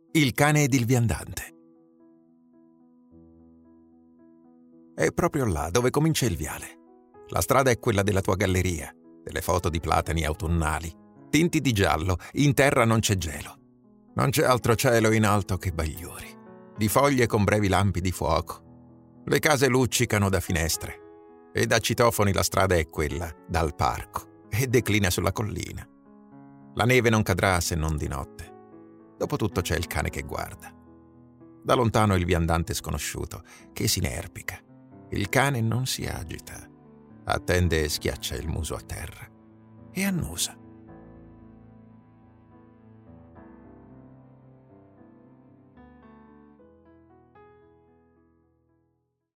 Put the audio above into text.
Il cane ed il viandante. È proprio là dove comincia il viale. La strada è quella della tua galleria, delle foto di platani autunnali, tinti di giallo, in terra non c'è gelo. Non c'è altro cielo in alto che bagliori, di foglie con brevi lampi di fuoco. Le case luccicano da finestre e da citofoni la strada è quella, dal parco, e declina sulla collina. La neve non cadrà se non di notte. Dopotutto c'è il cane che guarda. Da lontano il viandante sconosciuto, che si inerpica. Il cane non si agita. Attende e schiaccia il muso a terra. E annusa.